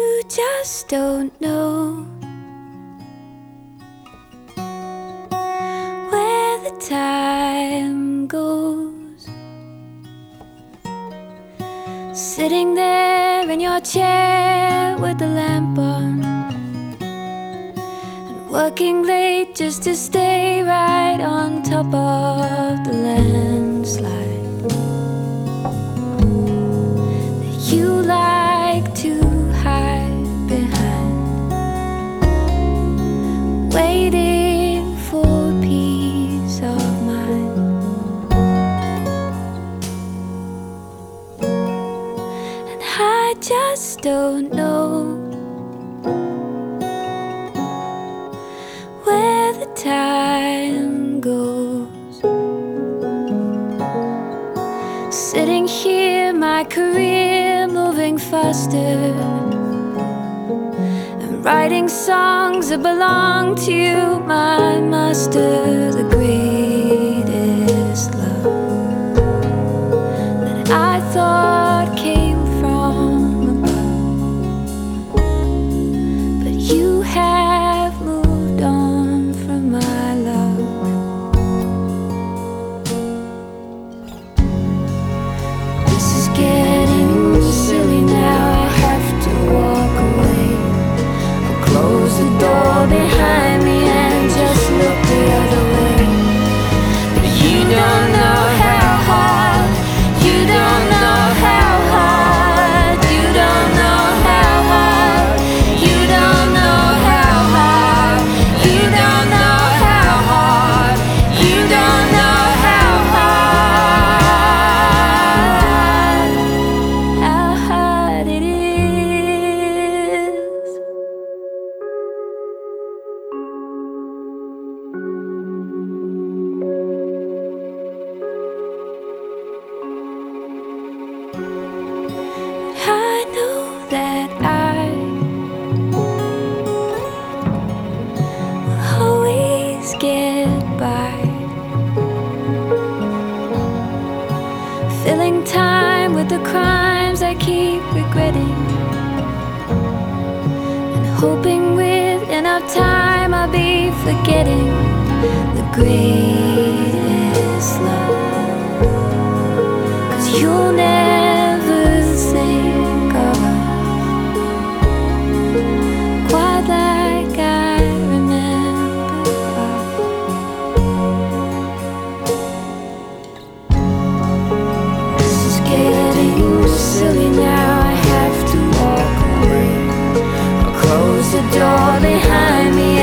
You just don't know where the time goes. Sitting there in your chair with the lamp on, and working late just to stay right on top of the landslide that you like to hide behind, waiting for peace of mind. And I just don't know where the time goes. Sitting here, my career moving faster, and writing songs that belong to you, my master. The greatest love that I thought came from above, but you have moved on from my love. This is getting silly now, I have to walk away. I'll close the door behind me and just look the other way. But you don't know how hard, you don't know how hard, you don't know how hard, you don't know how hard, you don't know how hard, you don't know how hard it is. I know that I will always get by, filling time with the crimes I keep regretting, and hoping with enough time I'll be forgetting the greatest love. 'Cause you'll never think of us quite like I remember us. This is getting silly now, I have to walk away. I'll close the door behind me